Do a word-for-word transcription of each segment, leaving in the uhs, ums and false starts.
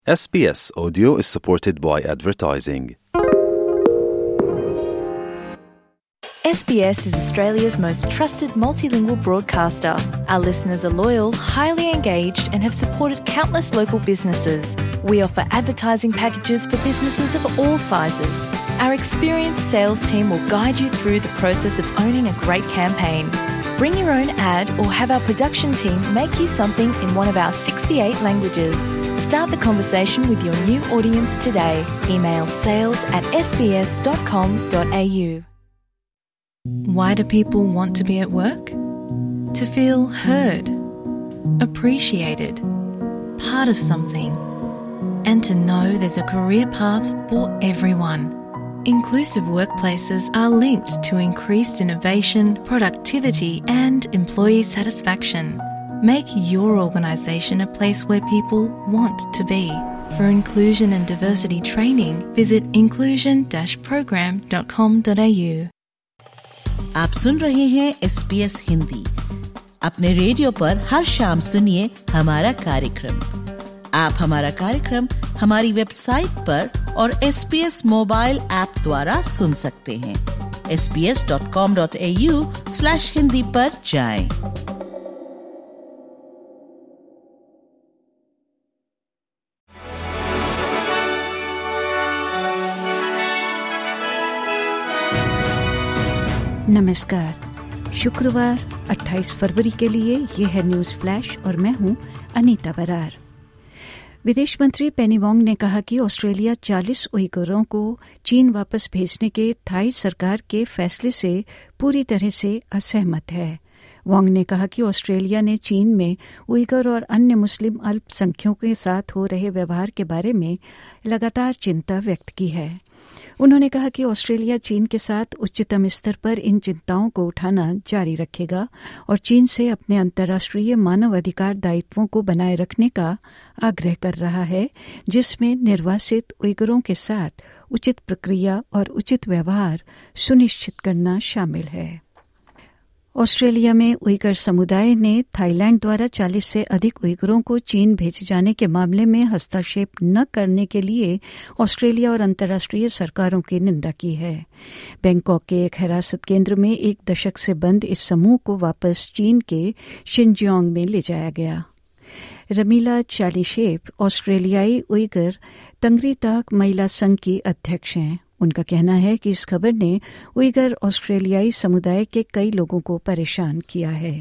S B S Audio is supported by advertising. S B S is Australia's most trusted multilingual broadcaster. Our listeners are loyal, highly engaged and have supported countless local businesses. We offer advertising packages for businesses of all sizes. Our experienced sales team will guide you through the process of owning a great campaign. Bring your own ad or have our production team make you something in one of our sixty-eight languages. Start the conversation with your new audience today. Email sales at s b s dot com dot a u. Why do people want to be at work? To feel heard, appreciated, part of something, and to know there's a career path for everyone. Inclusive workplaces are linked to increased innovation, productivity, and employee satisfaction. Make your organisation a place where people want to be. For inclusion and diversity training, visit inclusion dash program dot com dot a u. आप सुन रहे हैं S B S Hindi. अपने radio पर हर शाम सुनिए हमारा कार्यक्रम। आप हमारा कार्यक्रम हमारी वेबसाइट पर और S B S mobile app द्वारा सुन सकते हैं। S B S dot com dot A U slash Hindi पर जाएं। नमस्कार। शुक्रवार अट्ठाईस फरवरी के लिए ये है न्यूज़ फ्लैश और मैं हूं अनीता बरार। विदेश मंत्री पेनी वांग ने कहा कि ऑस्ट्रेलिया चालीस उइगुरों को चीन वापस भेजने के थाई सरकार के फैसले से पूरी तरह से असहमत है। वांग ने कहा कि ऑस्ट्रेलिया ने चीन में उइगर और अन्य मुस्लिम अल्पसंख्यकों के साथ हो रहे व्यवहार के बारे में लगातार चिंता व्यक्त की है। उन्होंने कहा कि ऑस्ट्रेलिया चीन के साथ उच्चतम स्तर पर इन चिंताओं को उठाना जारी रखेगा और चीन से अपने अंतर्राष्ट्रीय मानव अधिकार दायित्वों को बनाए रखने का आग्रह कर रहा है, जिसमें निर्वासित उइगरों के साथ उचित प्रक्रिया और उचित व्यवहार सुनिश्चित करना शामिल है। ऑस्ट्रेलिया में उइगर समुदाय ने थाईलैंड द्वारा चालीस से अधिक उइगरों को चीन भेजे जाने के मामले में हस्तक्षेप न करने के लिए ऑस्ट्रेलिया और अंतर्राष्ट्रीय सरकारों की निंदा की है। बैंकॉक के एक हिरासत केंद्र में एक दशक से बंद इस समूह को वापस चीन के शिनजियांग में ले जाया गया। रमीला चालीशेप ऑस्ट्रेलियाई उइगर तंगरी ताक महिला संघ की अध्यक्ष हैं। उनका कहना है कि इस खबर ने उइगर ऑस्ट्रेलियाई समुदाय के कई लोगों को परेशान किया है।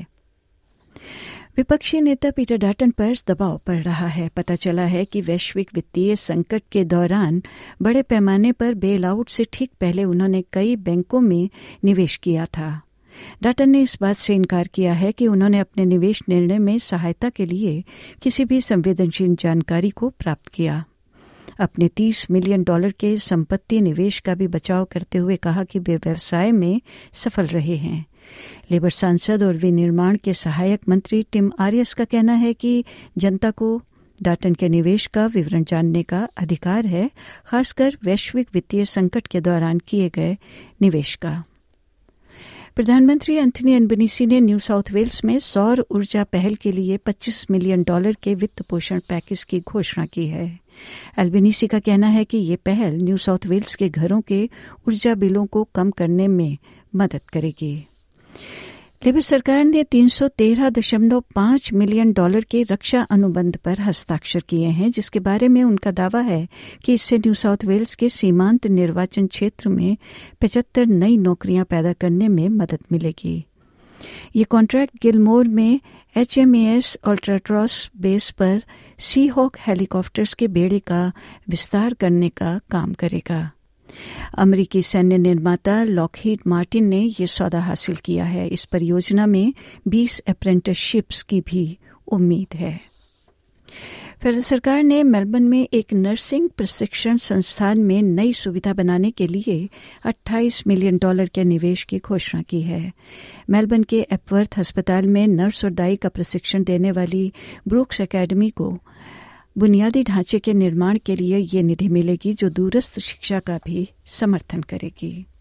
विपक्षी नेता पीटर डटन पर दबाव पड़ रहा है। पता चला है कि वैश्विक वित्तीय संकट के दौरान बड़े पैमाने पर बेल आउट से ठीक पहले उन्होंने कई बैंकों में निवेश किया था। डटन ने इस बात से इनकार किया है कि उन्होंने अपने निवेश निर्णय में सहायता के लिए किसी भी संवेदनशील जानकारी को प्राप्त किया। अपने तीस मिलियन डॉलर के संपत्ति निवेश का भी बचाव करते हुए कहा कि वे व्यवसाय में सफल रहे हैं। लेबर सांसद और विनिर्माण के सहायक मंत्री टिम आरियस का कहना है कि जनता को डटन के निवेश का विवरण जानने का अधिकार है, खासकर वैश्विक वित्तीय संकट के दौरान किए गए निवेश का। प्रधानमंत्री एंथनी एल्बनीसी ने न्यू साउथ वेल्स में सौर ऊर्जा पहल के लिए पच्चीस मिलियन डॉलर के वित्त पोषण पैकेज की घोषणा की है। एल्बनीसी का कहना है कि ये पहल न्यू साउथ वेल्स के घरों के ऊर्जा बिलों को कम करने में मदद करेगी। लेबर सरकार ने तीन सौ तेरह दशमलव पाँच मिलियन डॉलर के रक्षा अनुबंध पर हस्ताक्षर किए हैं, जिसके बारे में उनका दावा है कि इससे न्यू साउथ वेल्स के सीमांत निर्वाचन क्षेत्र में पचहत्तर नई नौकरियां पैदा करने में मदद मिलेगी। ये कॉन्ट्रैक्ट गिलमोर में H M A S Albatross base पर सी हॉक हेलीकॉप्टर्स के बेड़े का विस्तार करने का काम करेगा। अमेरिकी सैन्य निर्माता लॉकहीड मार्टिन ने यह सौदा हासिल किया है। इस परियोजना में बीस अप्रेंटिसशिप्स की भी उम्मीद है। फेडरल सरकार ने मेलबर्न में एक नर्सिंग प्रशिक्षण संस्थान में नई सुविधा बनाने के लिए अट्ठाईस मिलियन डॉलर के निवेश की घोषणा की है। मेलबर्न के एपवर्थ अस्पताल में नर्स और दाई का प्रशिक्षण देने वाली ब्रूक्स एकेडमी को बुनियादी ढांचे के निर्माण के लिए ये निधि मिलेगी, जो दूरस्थ शिक्षा का भी समर्थन करेगी।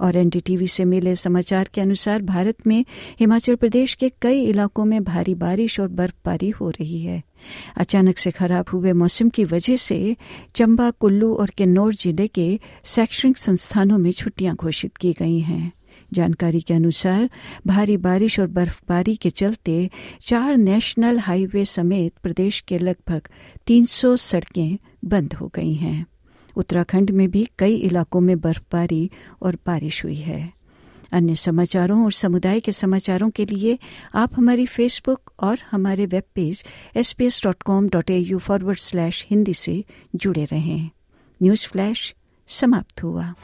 और एनडीटीवी से मिले समाचार के अनुसार भारत में हिमाचल प्रदेश के कई इलाकों में भारी बारिश और बर्फबारी हो रही है। अचानक से खराब हुए मौसम की वजह से चंबा, कुल्लू और किन्नौर जिले के शैक्षणिक संस्थानों में छुट्टियां घोषित की गई हैं। जानकारी के अनुसार भारी बारिश और बर्फबारी के चलते चार नेशनल हाईवे समेत प्रदेश के लगभग तीन सौ सड़कें बंद हो गई हैं। उत्तराखंड में भी कई इलाकों में बर्फबारी और बारिश हुई है। अन्य समाचारों और समुदाय के समाचारों के लिए आप हमारी फेसबुक और हमारे web page S B S dot com dot A U forward slash Hindi से जुड़े रहें। न्यूज़ फ्लैश समाप्त हुआ।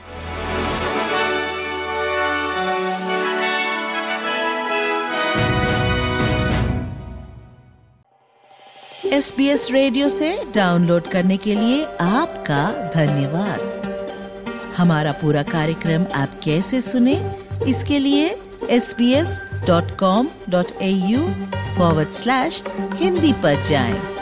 एस बी एस रेडियो से डाउनलोड करने के लिए आपका धन्यवाद। हमारा पूरा कार्यक्रम आप कैसे सुने, इसके लिए S B S dot com dot A U forward slash Hindi पर जाएं।